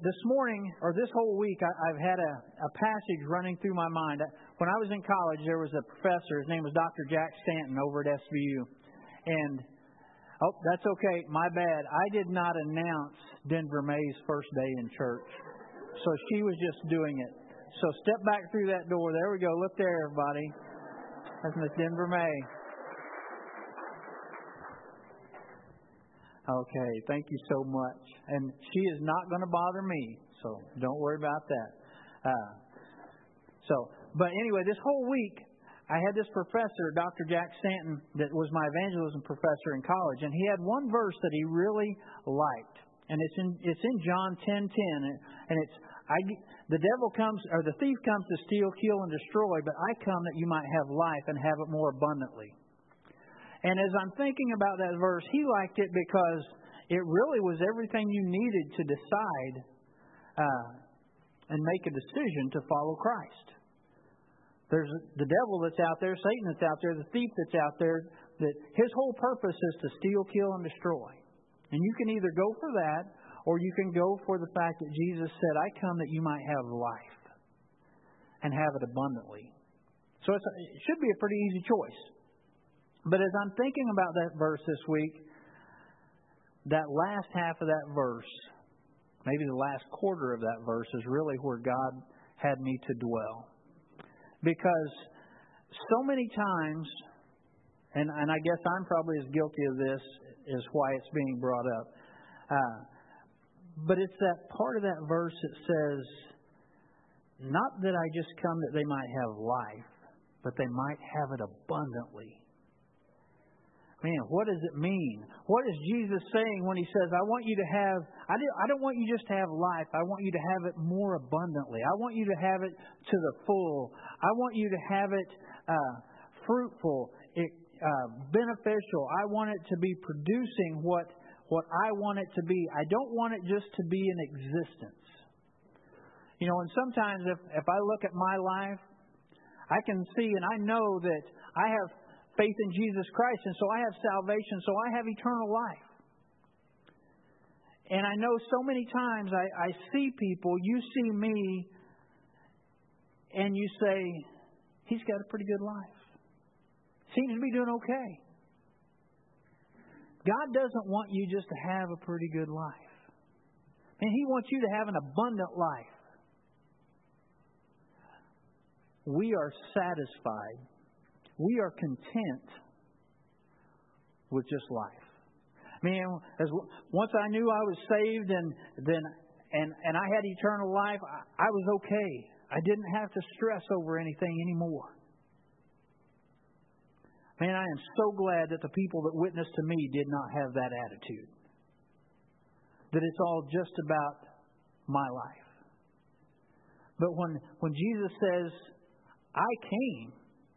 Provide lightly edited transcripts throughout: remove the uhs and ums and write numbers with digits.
this morning, or this whole week, I've had a passage running through my mind. When I was in college, there was a professor. His name was Dr. Jack Stanton over at SVU. And, that's okay. My bad. I did not announce Denver May's first day in church. So she was just doing it. So step back through that door. There we go. Look there, everybody. That's Miss Denver May. Okay, thank you so much. And she is not going to bother me, so don't worry about that. But anyway, this whole week, I had this professor, Dr. Jack Stanton, that was my evangelism professor in college, and he had one verse that he really liked, and it's in John 10:10, and it's the devil comes, or the thief comes to steal, kill, and destroy, but I come that you might have life and have it more abundantly. And as I'm thinking about that verse, he liked it because it really was everything you needed to decide and make a decision to follow Christ. There's the devil that's out there, Satan that's out there, the thief that's out there, that his whole purpose is to steal, kill, and destroy. And you can either go for that, or you can go for the fact that Jesus said, I come that you might have life and have it abundantly. So it should be a pretty easy choice. But as I'm thinking about that verse this week, that last half of that verse, maybe the last quarter of that verse, is really where God had me to dwell. Because so many times, and I guess I'm probably as guilty of this as why it's being brought up, but it's that part of that verse that says, not that I just come that they might have life, but they might have it abundantly. Man, what does it mean? What is Jesus saying when He says, I want you to have, I don't want you just to have life. I want you to have it more abundantly. I want you to have it to the full. I want you to have it fruitful, beneficial. I want it to be producing what I want it to be. I don't want it just to be in existence. You know, and sometimes if I look at my life, I can see and I know that I have faith in Jesus Christ, and so I have salvation, so I have eternal life. And I know so many times I see people, you see me, and you say, he's got a pretty good life. Seems to be doing okay. God doesn't want you just to have a pretty good life. And He wants you to have an abundant life. We are satisfied. We are content with just life. I mean, once I knew I was saved and I had eternal life, I was okay. I didn't have to stress over anything anymore. Man, I am so glad that the people that witnessed to me did not have that attitude. That it's all just about my life. But when Jesus says, I came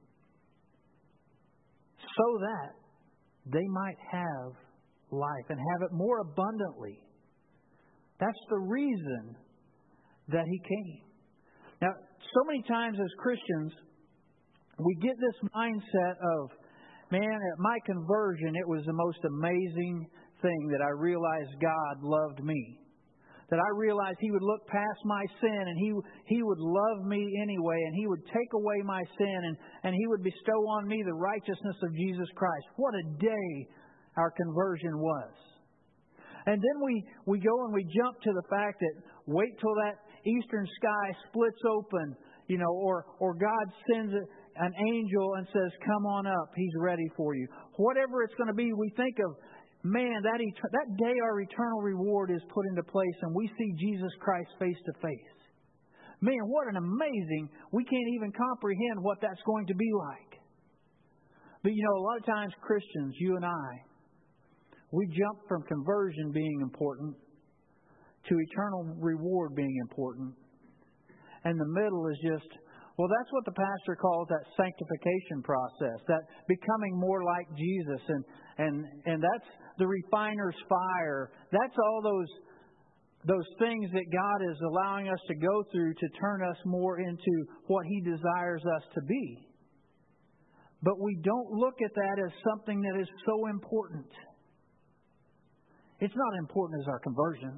so that they might have life and have it more abundantly. That's the reason that He came. Now, so many times as Christians, we get this mindset of, man, at my conversion, it was the most amazing thing that I realized God loved me. That I realized He would look past my sin and He would love me anyway, and He would take away my sin and He would bestow on me the righteousness of Jesus Christ. What a day our conversion was. And then we go and we jump to the fact that wait till that eastern sky splits open, you know, or God sends an angel and says, come on up, He's ready for you. Whatever it's going to be, we think of, man, that day our eternal reward is put into place and we see Jesus Christ face to face. Man, what an amazing, we can't even comprehend what that's going to be like. But you know, a lot of times Christians, you and I, we jump from conversion being important to eternal reward being important. And the middle is just, well, that's what the pastor calls that sanctification process, that becoming more like Jesus, and that's the refiner's fire. That's all those things that God is allowing us to go through to turn us more into what He desires us to be. But we don't look at that as something that is so important. It's not important as our conversion.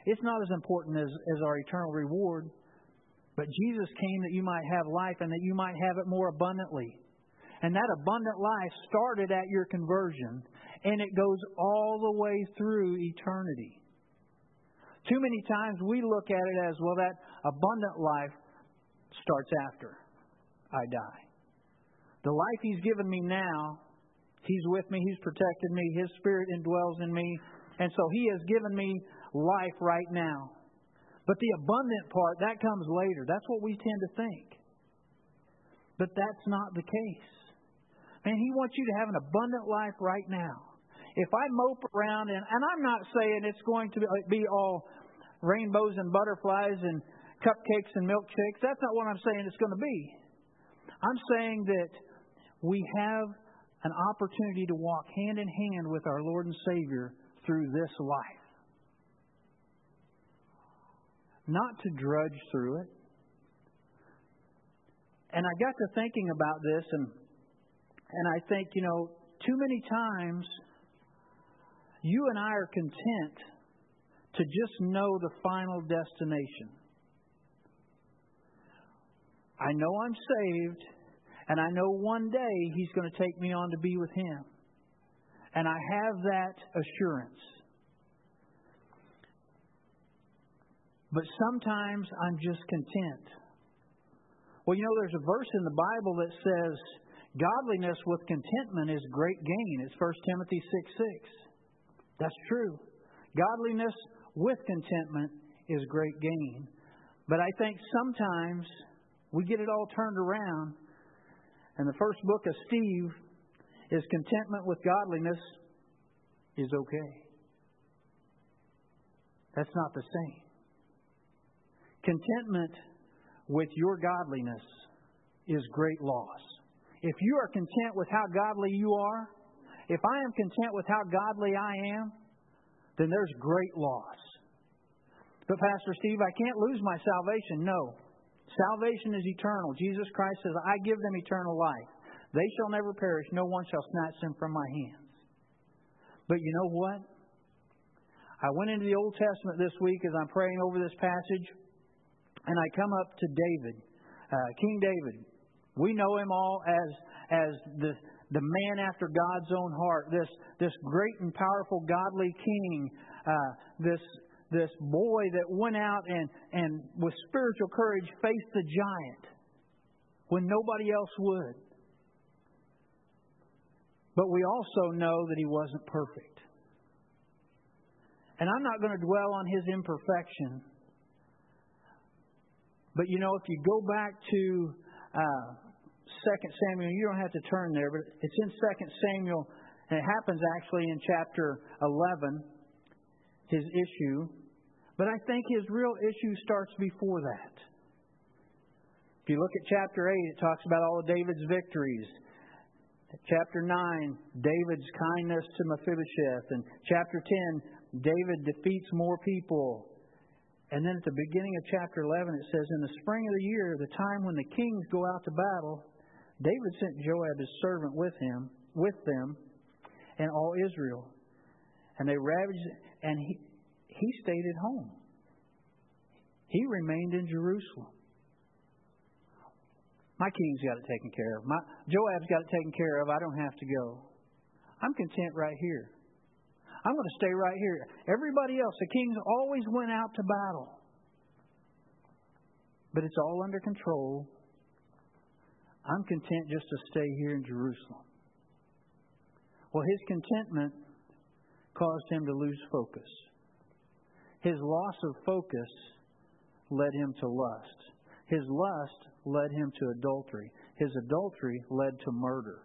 it's not as important as our eternal reward. But Jesus came that you might have life and that you might have it more abundantly. And that abundant life started at your conversion, and it goes all the way through eternity. Too many times we look at it as, well, that abundant life starts after I die. The life He's given me now, He's with me, He's protected me, His Spirit indwells in me, and so He has given me life right now. But the abundant part, that comes later. That's what we tend to think. But that's not the case. Man, He wants you to have an abundant life right now. If I mope around, and I'm not saying it's going to be all rainbows and butterflies and cupcakes and milkshakes. That's not what I'm saying it's going to be. I'm saying that we have an opportunity to walk hand in hand with our Lord and Savior through this life. Not to drudge through it. And I got to thinking about this, and I think, too many times you and I are content to just know the final destination. I know I'm saved, and I know one day He's going to take me on to be with Him. And I have that assurance. But sometimes I'm just content. Well, there's a verse in the Bible that says, godliness with contentment is great gain. It's 1 Timothy 6:6. That's true. Godliness with contentment is great gain. But I think sometimes we get it all turned around. And the first book of Steve is contentment with godliness is okay. That's not the same. Contentment with your godliness is great loss. If you are content with how godly you are, if I am content with how godly I am, then there's great loss. But Pastor Steve, I can't lose my salvation. No. Salvation is eternal. Jesus Christ says, I give them eternal life. They shall never perish. No one shall snatch them from my hands. But you know what? I went into the Old Testament this week as I'm praying over this passage, and I come up to David, King David. We know him all as the man after God's own heart, this great and powerful godly king, this boy that went out and with spiritual courage faced the giant when nobody else would. But we also know that he wasn't perfect. And I'm not going to dwell on his imperfection. But if you go back to 2 Samuel, you don't have to turn there, but it's in 2 Samuel, and it happens actually in chapter 11, his issue. But I think his real issue starts before that. If you look at chapter 8, it talks about all of David's victories. Chapter 9, David's kindness to Mephibosheth. And chapter 10, David defeats more people. And then at the beginning of chapter 11, it says, in the spring of the year, the time when the kings go out to battle, David sent Joab, his servant, with them, and all Israel. And they ravaged, and he stayed at home. He remained in Jerusalem. My king's got it taken care of. Joab's got it taken care of. I don't have to go. I'm content right here. I'm going to stay right here. Everybody else, the kings always went out to battle. But it's all under control. I'm content just to stay here in Jerusalem. Well, his contentment caused him to lose focus. His loss of focus led him to lust. His lust led him to adultery. His adultery led to murder.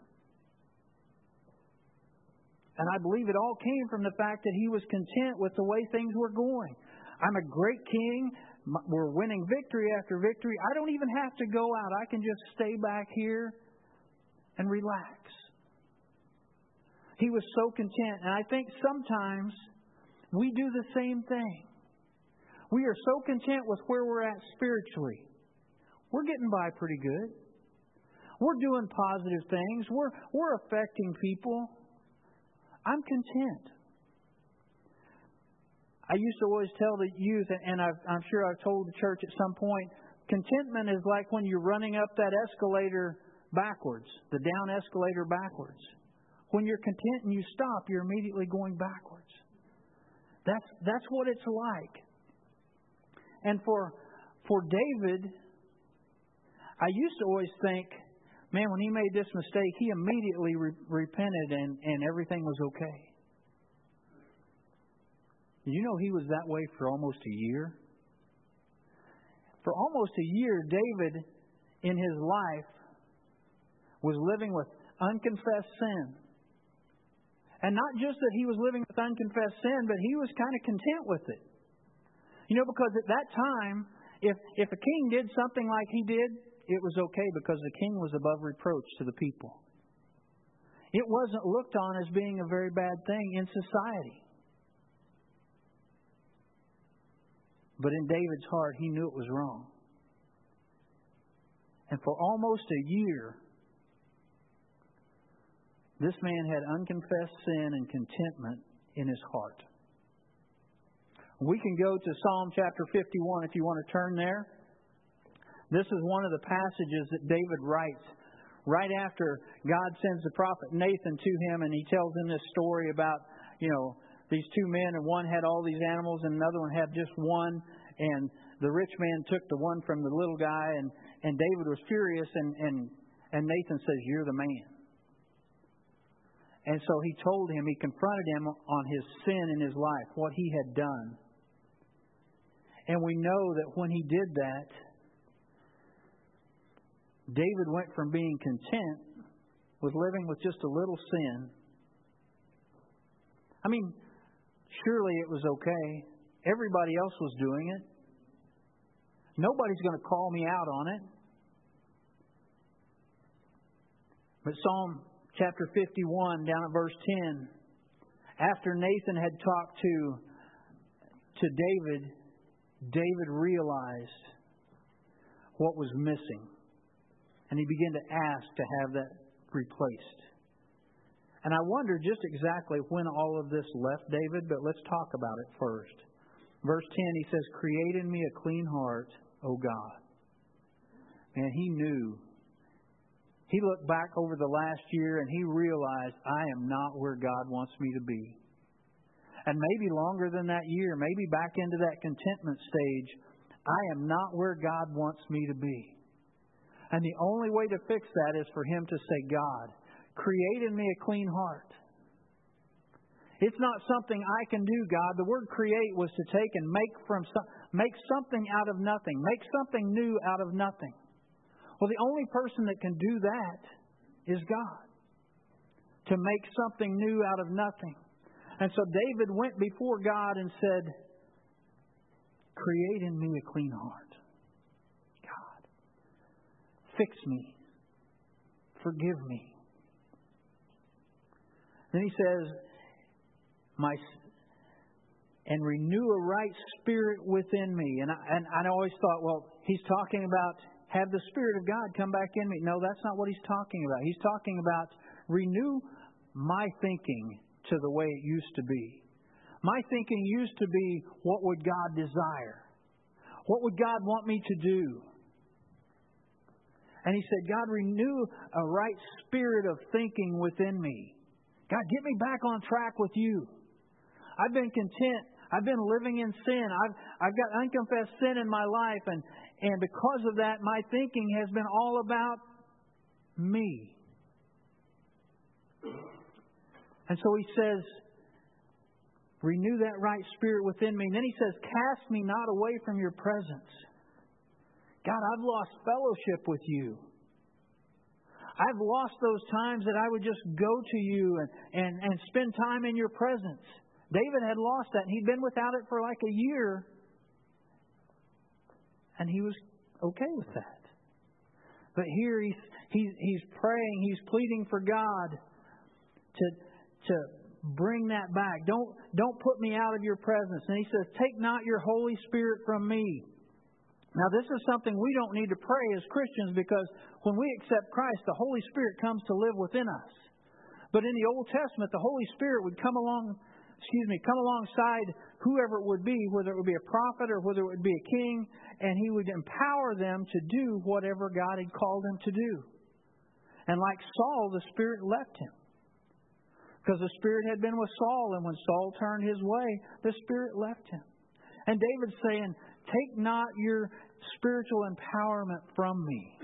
And I believe it all came from the fact that he was content with the way things were going. I'm a great king. We're winning victory after victory. I don't even have to go out. I can just stay back here and relax. He was so content. And I think sometimes we do the same thing. We are so content with where we're at spiritually. We're getting by pretty good. We're doing positive things. We're affecting people. I'm content. I used to always tell the youth, and I'm sure I've told the church at some point, contentment is like when you're running up that escalator backwards, the down escalator backwards. When you're content and you stop, you're immediately going backwards. That's what it's like. And for David, I used to always think, man, when he made this mistake, he immediately repented and everything was okay. Did you know he was that way for almost a year? For almost a year, David, in his life, was living with unconfessed sin. And not just that he was living with unconfessed sin, but he was kind of content with it. You know, because at that time, if a king did something like he did, it was okay because the king was above reproach to the people. It wasn't looked on as being a very bad thing in society. But in David's heart, he knew it was wrong. And for almost a year, this man had unconfessed sin and contentment in his heart. We can go to Psalm chapter 51 if you want to turn there. This is one of the passages that David writes right after God sends the prophet Nathan to him, and he tells him this story about, these two men, and one had all these animals and another one had just one, and the rich man took the one from the little guy, and David was furious, and Nathan says, "You're the man." And so he told him, he confronted him on his sin in his life, what he had done. And we know that when he did that, David went from being content with living with just a little sin. I mean, surely it was okay. Everybody else was doing it. Nobody's going to call me out on it. But Psalm chapter 51, down at verse 10, after Nathan had talked to David, David realized what was missing. And he began to ask to have that replaced. And I wonder just exactly when all of this left David, but let's talk about it first. Verse 10, he says, "Create in me a clean heart, O God." Man, he knew. He looked back over the last year and he realized, I am not where God wants me to be. And maybe longer than that year, maybe back into that contentment stage, I am not where God wants me to be. And the only way to fix that is for him to say, God, create in me a clean heart. It's not something I can do, God. The word create was to take and make something out of nothing. Make something new out of nothing. Well, the only person that can do that is God. To make something new out of nothing. And so David went before God and said, create in me a clean heart. God, fix me. Forgive me. Then he says, and renew a right spirit within me. And I always thought, well, he's talking about have the Spirit of God come back in me. No, that's not what he's talking about. He's talking about renew my thinking to the way it used to be. My thinking used to be, what would God desire? What would God want me to do? And he said, God, renew a right spirit of thinking within me. God, get me back on track with you. I've been content. I've been living in sin. I've got unconfessed sin in my life. And because of that, my thinking has been all about me. And so he says, renew that right spirit within me. And then he says, cast me not away from your presence. God, I've lost fellowship with you. I've lost those times that I would just go to you and spend time in your presence. David had lost that. He'd been without it for like a year. And he was okay with that. But here he's praying, he's pleading for God to bring that back. Don't put me out of your presence. And he says, take not your Holy Spirit from me. Now this is something we don't need to pray as Christians, because when we accept Christ, the Holy Spirit comes to live within us. But in the Old Testament, the Holy Spirit would come along come alongside whoever it would be, whether it would be a prophet or whether it would be a king, and He would empower them to do whatever God had called them to do. And like Saul, the Spirit left him. Because the Spirit had been with Saul, and when Saul turned his way, the Spirit left him. And David's saying, take not your spiritual empowerment from me.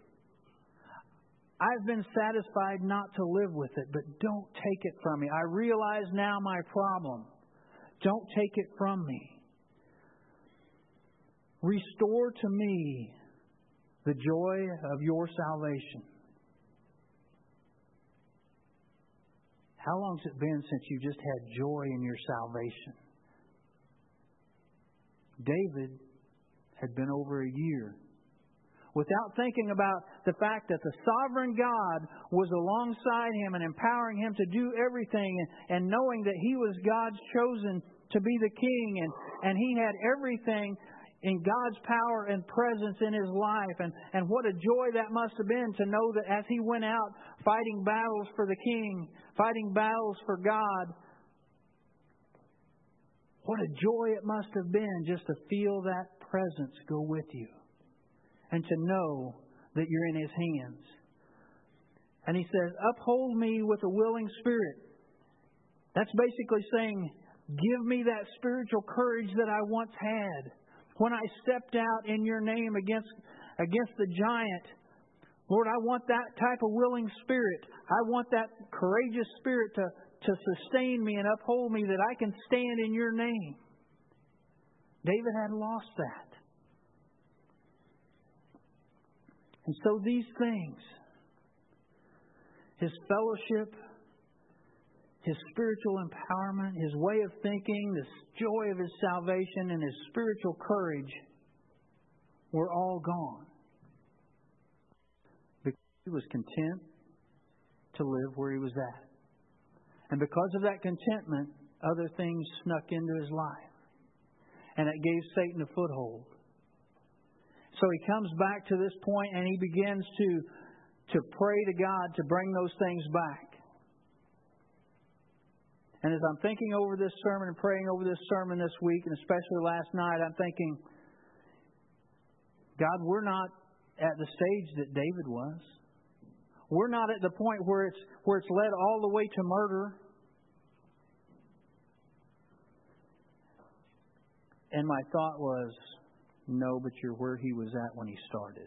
I've been satisfied not to live with it, but don't take it from me. I realize now my problem. Don't take it from me. Restore to me the joy of your salvation. How long has it been since you just had joy in your salvation? David had been over a year without thinking about the fact that the sovereign God was alongside him and empowering him to do everything, and knowing that he was God's chosen to be the king, and he had everything in God's power and presence in his life. And what a joy that must have been to know that as he went out fighting battles for the king, fighting battles for God, what a joy it must have been just to feel that presence go with you and to know that you're in His hands. And he says, uphold me with a willing spirit. That's basically saying, give me that spiritual courage that I once had. When I stepped out in your name against the giant, Lord, I want that type of willing spirit. I want that courageous spirit to sustain me and uphold me, that I can stand in your name. David had lost that. And so these things, his fellowship, his spiritual empowerment, his way of thinking, the joy of his salvation, and his spiritual courage were all gone. Because he was content to live where he was at. And because of that contentment, other things snuck into his life. And it gave Satan a foothold. So he comes back to this point and he begins to pray to God to bring those things back. And as I'm thinking over this sermon and praying over this sermon this week, and especially last night, I'm thinking, God, we're not at the stage that David was. We're not at the point where it's led all the way to murder. And my thought was, no, but you're where he was at when he started.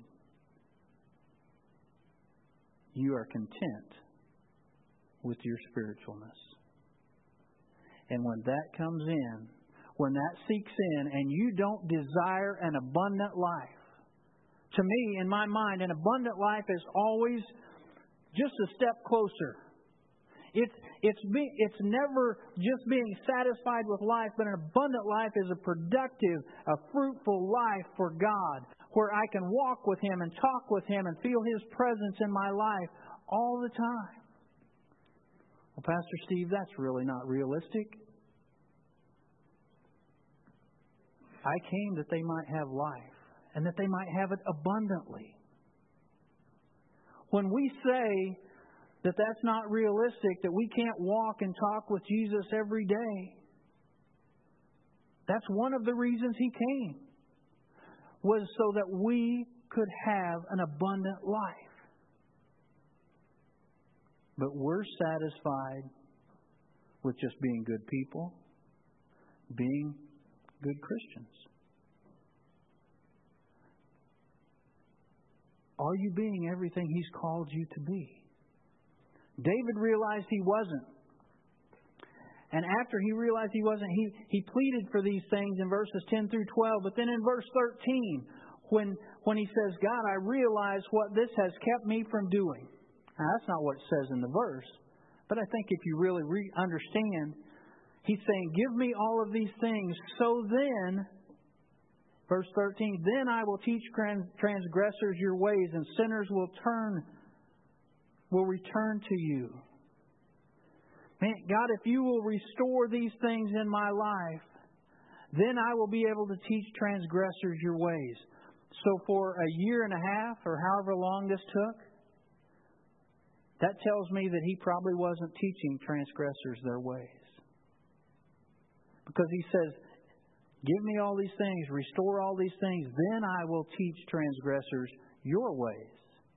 You are content with your spiritualness. And when that comes in, when that seeks in, and you don't desire an abundant life, to me, in my mind, an abundant life is always just a step closer. It's never just being satisfied with life, but an abundant life is a productive, a fruitful life for God, where I can walk with Him and talk with Him and feel His presence in my life all the time. Well, Pastor Steve, that's really not realistic. I came that they might have life and that they might have it abundantly. When we say that that's not realistic, that we can't walk and talk with Jesus every day, that's one of the reasons He came, was so that we could have an abundant life. But we're satisfied with just being good people, being good Christians. Are you being everything He's called you to be? David realized he wasn't. And after he realized he wasn't, he pleaded for these things in verses 10 through 12. But then in verse 13, when he says, God, I realize what this has kept me from doing. Now, that's not what it says in the verse. But I think if you really understand, he's saying, give me all of these things. So then, verse 13, then I will teach transgressors your ways, and sinners will return to you. Man, God, if you will restore these things in my life, then I will be able to teach transgressors your ways. So for a year and a half, or however long this took, that tells me that he probably wasn't teaching transgressors their ways. Because He says, give me all these things, restore all these things, then I will teach transgressors your ways.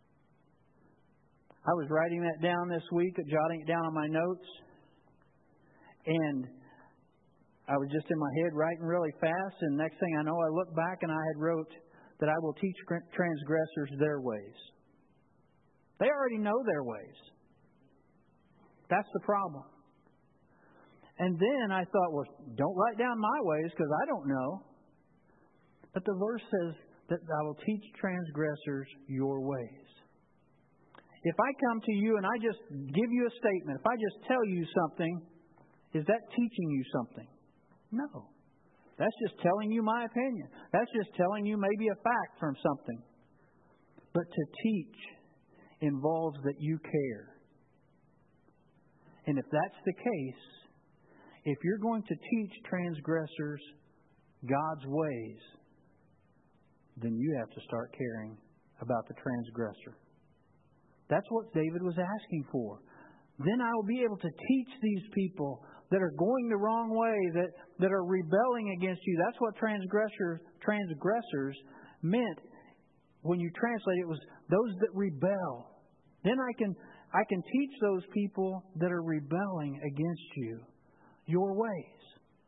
I was writing that down this week, jotting it down on my notes, and I was just in my head writing really fast, and next thing I know, I looked back and I had wrote that I will teach transgressors their ways. They already know their ways. That's the problem. And then I thought, well, don't write down my ways because I don't know. But the verse says that I will teach transgressors your ways. If I come to you and I just give you a statement, if I just tell you something, is that teaching you something? No. That's just telling you my opinion. That's just telling you maybe a fact from something. But to teach involves that you care. And if that's the case, if you're going to teach transgressors God's ways, then you have to start caring about the transgressor. That's what David was asking for. Then I will be able to teach these people that are going the wrong way, that are rebelling against you. That's what transgressors meant. When you translate it, was those that rebel. Then I can teach those people that are rebelling against you your ways.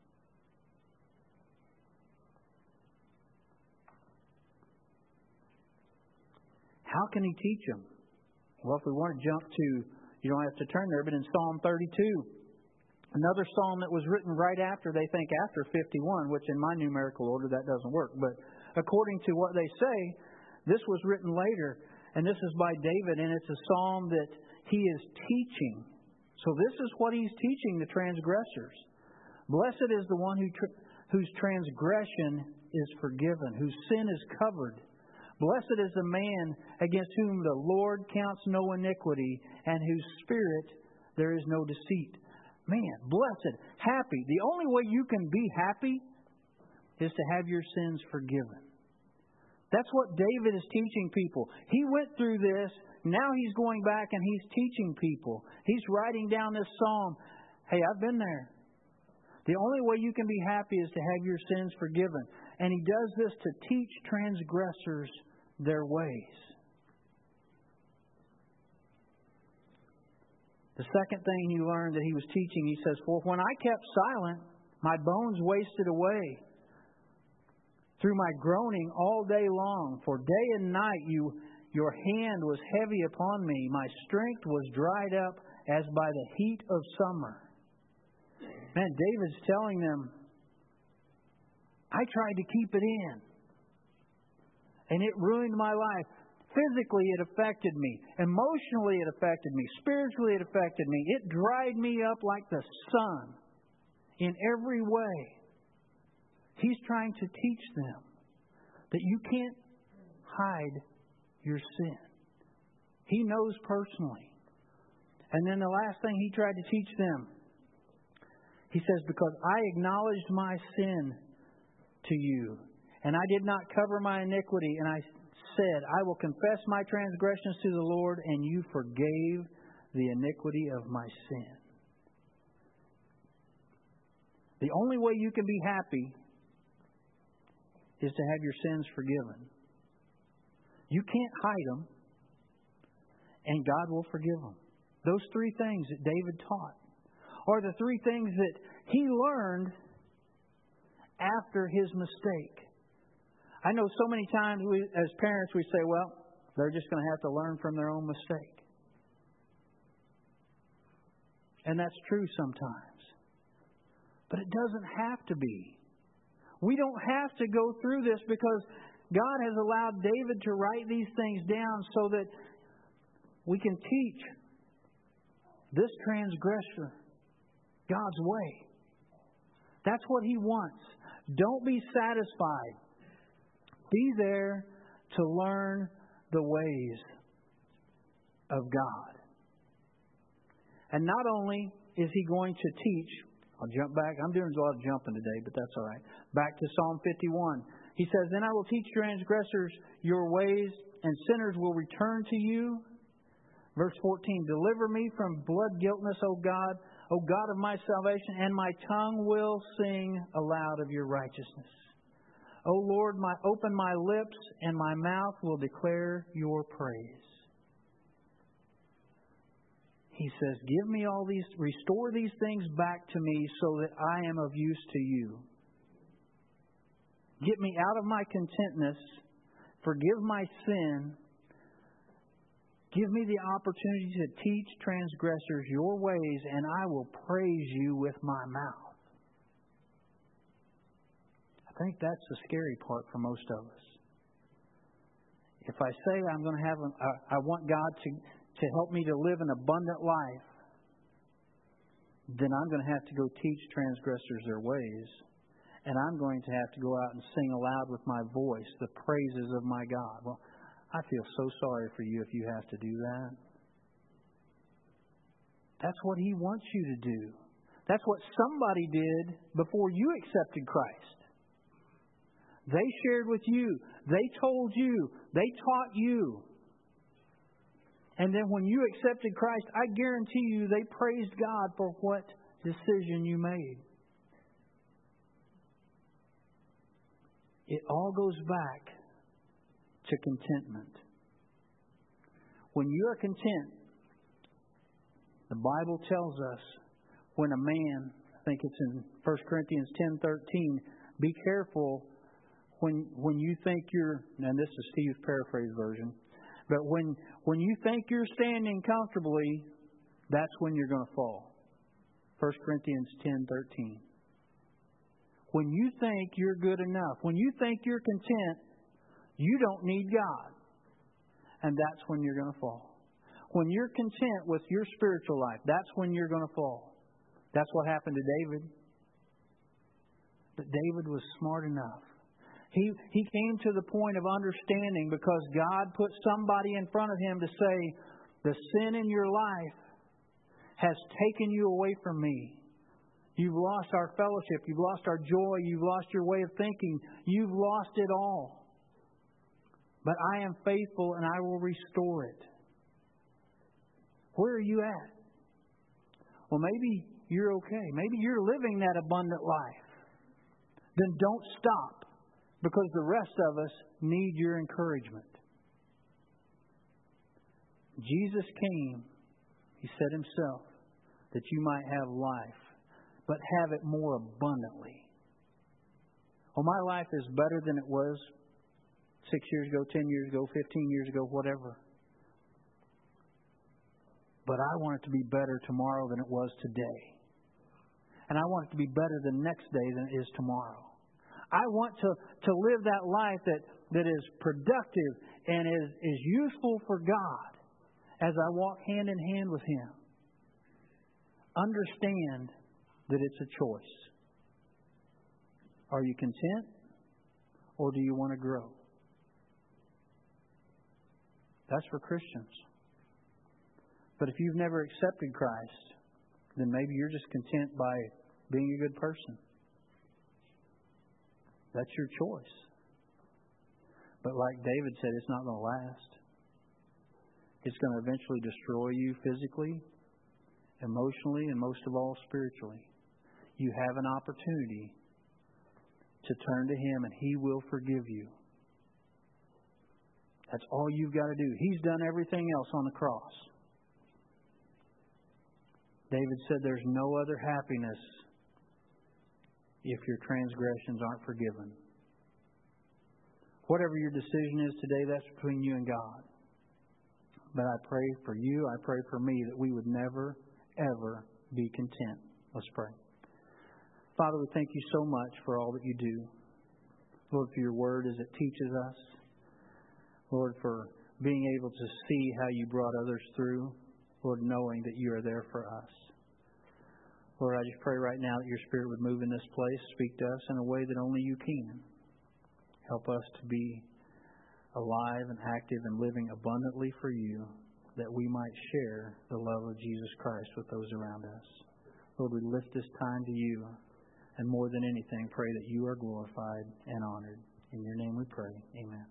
How can He teach them? Well, if we want to jump to, you don't have to turn there, but in Psalm 32, another psalm that was written right after, they think after 51, which in my numerical order that doesn't work. But according to what they say, this was written later, and this is by David, and it's a psalm that he is teaching. So this is what he's teaching the transgressors. Blessed is the one whose transgression is forgiven, whose sin is covered. Blessed is the man against whom the Lord counts no iniquity, and whose spirit there is no deceit. Man, blessed, happy. The only way you can be happy is to have your sins forgiven. That's what David is teaching people. He went through this. Now he's going back and he's teaching people. He's writing down this psalm. Hey, I've been there. The only way you can be happy is to have your sins forgiven. And he does this to teach transgressors their ways. The second thing he learned that he was teaching, he says, for when I kept silent, my bones wasted away through my groaning all day long. For day and night your hand was heavy upon me. My strength was dried up as by the heat of summer. Man, David's telling them, I tried to keep it in. And it ruined my life. Physically, it affected me. Emotionally, it affected me. Spiritually, it affected me. It dried me up like the sun in every way. He's trying to teach them that you can't hide your sin. He knows personally. And then the last thing he tried to teach them, he says, because I acknowledged my sin to you, and I did not cover my iniquity, and I said, I will confess my transgressions to the Lord, and you forgave the iniquity of my sin. The only way you can be happy is to have your sins forgiven. You can't hide them, and God will forgive them. Those three things that David taught are the three things that he learned after his mistake. I know so many times as parents we say, well, they're just going to have to learn from their own mistake. And that's true sometimes. But it doesn't have to be. We don't have to go through this because God has allowed David to write these things down so that we can teach this transgressor God's way. That's what He wants. Don't be satisfied. Be there to learn the ways of God. And not only is He going to teach, I'll jump back. I'm doing a lot of jumping today, but that's all right. Back to Psalm 51. He says, then I will teach transgressors your ways, and sinners will return to you. Verse 14, deliver me from blood guiltness, O God. O God of my salvation, and my tongue will sing aloud of your righteousness. O Lord, open my lips, and my mouth will declare your praise. He says, give me all these, restore these things back to me so that I am of use to you. Get me out of my contentness. Forgive my sin. Give me the opportunity to teach transgressors your ways, and I will praise you with my mouth. I think that's the scary part for most of us. If I say I'm going to have, I want God to help me to live an abundant life, then I'm going to have to go teach transgressors their ways. And I'm going to have to go out and sing aloud with my voice the praises of my God. Well, I feel so sorry for you if you have to do that. That's what He wants you to do. That's what somebody did before you accepted Christ. They shared with you. They told you. They taught you. And then when you accepted Christ, I guarantee you they praised God for what decision you made. It all goes back to contentment. When you are content, the Bible tells us when a man, I think it's in 1 Corinthians 10:13, be careful when you think you're, and this is Steve's paraphrase version, but when you think you're standing comfortably, that's when you're going to fall. 1 Corinthians 10:13. When you think you're good enough, when you think you're content, you don't need God. And that's when you're going to fall. When you're content with your spiritual life, that's when you're going to fall. That's what happened to David. But David was smart enough. He came to the point of understanding because God put somebody in front of him to say, the sin in your life has taken you away from me. You've lost our fellowship. You've lost our joy. You've lost your way of thinking. You've lost it all. But I am faithful and I will restore it. Where are you at? Well, maybe you're okay. Maybe you're living that abundant life. Then don't stop, because the rest of us need your encouragement. Jesus came, He said Himself, that you might have life, but have it more abundantly. Well, my life is better than it was 6 years ago, 10 years ago, 15 years ago, whatever. But I want it to be better tomorrow than it was today. And I want it to be better the next day than it is tomorrow. I want to live that life that is productive and is useful for God as I walk hand in hand with Him. Understand that it's a choice. Are you content, or do you want to grow? That's for Christians. But if you've never accepted Christ, then maybe you're just content by being a good person. That's your choice. But like David said, it's not going to last. It's going to eventually destroy you physically, emotionally, and most of all spiritually. You have an opportunity to turn to Him and He will forgive you. That's all you've got to do. He's done everything else on the cross. David said there's no other happiness if your transgressions aren't forgiven. Whatever your decision is today, that's between you and God. But I pray for you, I pray for me, that we would never, ever be content. Let's pray. Father, we thank you so much for all that you do. Lord, for your word as it teaches us. Lord, for being able to see how you brought others through. Lord, knowing that you are there for us. Lord, I just pray right now that your Spirit would move in this place, speak to us in a way that only you can. Help us to be alive and active and living abundantly for you, that we might share the love of Jesus Christ with those around us. Lord, we lift this time to you, and more than anything, pray that you are glorified and honored. In your name we pray. Amen.